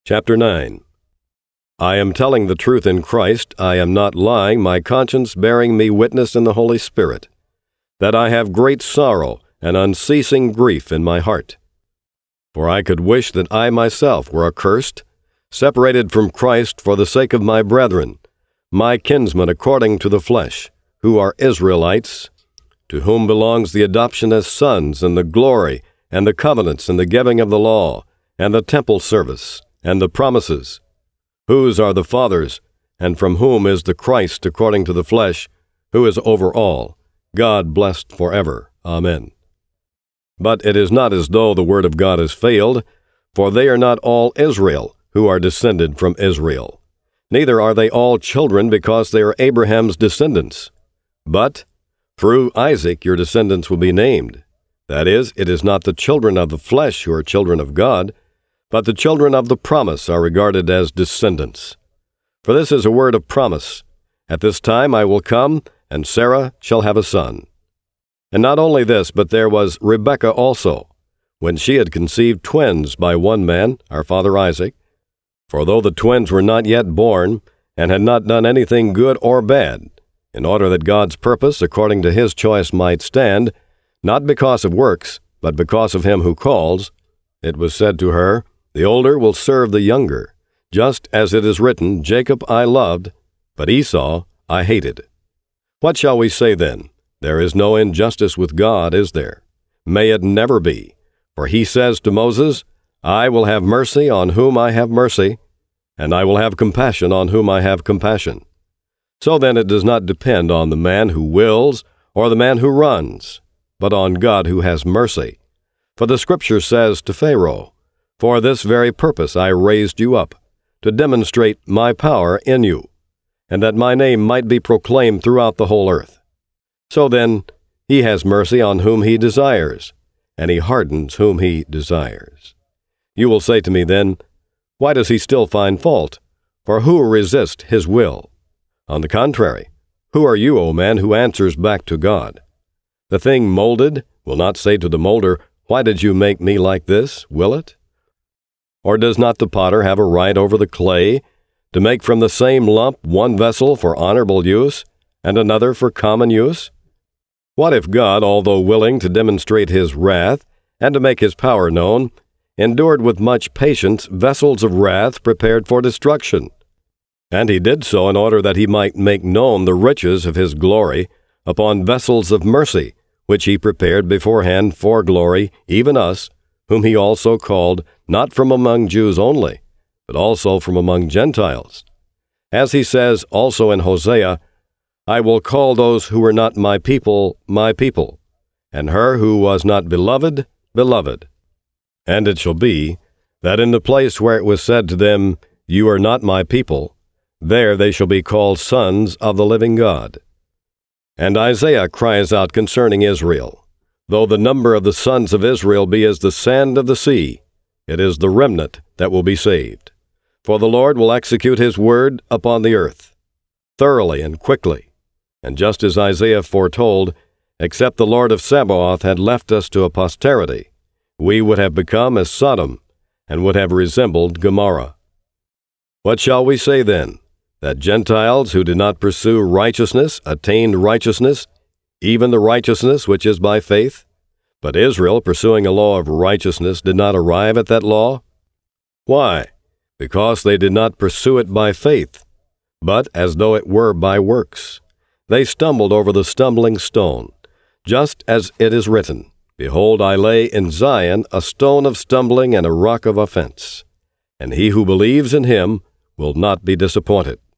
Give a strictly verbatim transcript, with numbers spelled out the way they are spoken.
Chapter nine. I am telling the truth in Christ, I am not lying, my conscience bearing me witness in the Holy Spirit, that I have great sorrow and unceasing grief in my heart. For I could wish that I myself were accursed, separated from Christ for the sake of my brethren, my kinsmen according to the flesh, who are Israelites, to whom belongs the adoption as sons, and the glory, and the covenants, and the giving of the law, and the temple service, and the promises, whose are the fathers, and from whom is the Christ according to the flesh, who is over all, God blessed forever. Amen. But it is not as though the word of God has failed, for they are not all Israel, who are descended from Israel. Neither are they all children, because they are Abraham's descendants. But through Isaac your descendants will be named. That is, it is not the children of the flesh who are children of God, but the children of the promise are regarded as descendants. For this is a word of promise. At this time I will come, and Sarah shall have a son. And not only this, but there was Rebekah also, when she had conceived twins by one man, our father Isaac. For though the twins were not yet born, and had not done anything good or bad, in order that God's purpose according to his choice might stand, not because of works, but because of him who calls, it was said to her, The older will serve the younger, just as it is written, Jacob I loved, but Esau I hated. What shall we say then? There is no injustice with God, is there? May it never be. For he says to Moses, I will have mercy on whom I have mercy, and I will have compassion on whom I have compassion. So then it does not depend on the man who wills or the man who runs, but on God who has mercy. For the Scripture says to Pharaoh, For this very purpose I raised you up, to demonstrate my power in you, and that my name might be proclaimed throughout the whole earth. So then, he has mercy on whom he desires, and he hardens whom he desires. You will say to me then, Why does he still find fault? For who will resist his will? On the contrary, who are you, O man, who answers back to God? The thing molded will not say to the molder, Why did you make me like this, will it? Or does not the potter have a right over the clay, to make from the same lump one vessel for honorable use, and another for common use? What if God, although willing to demonstrate his wrath, and to make his power known, endured with much patience vessels of wrath prepared for destruction? And he did so in order that he might make known the riches of his glory upon vessels of mercy, which he prepared beforehand for glory, even us, whom he also called, not from among Jews only, but also from among Gentiles. As he says also in Hosea, I will call those who were not my people, my people, and her who was not beloved, beloved. And it shall be, that in the place where it was said to them, You are not my people, there they shall be called sons of the living God. And Isaiah cries out concerning Israel, Though the number of the sons of Israel be as the sand of the sea, it is the remnant that will be saved. For the Lord will execute his word upon the earth, thoroughly and quickly. And just as Isaiah foretold, except the Lord of Sabaoth had left us to a posterity, we would have become as Sodom, and would have resembled Gomorrah. What shall we say then? That Gentiles who did not pursue righteousness attained righteousness, even the righteousness which is by faith? But Israel, pursuing a law of righteousness, did not arrive at that law? Why? Because they did not pursue it by faith, but as though it were by works. They stumbled over the stumbling stone, just as it is written, Behold, I lay in Zion a stone of stumbling and a rock of offense, and he who believes in him will not be disappointed.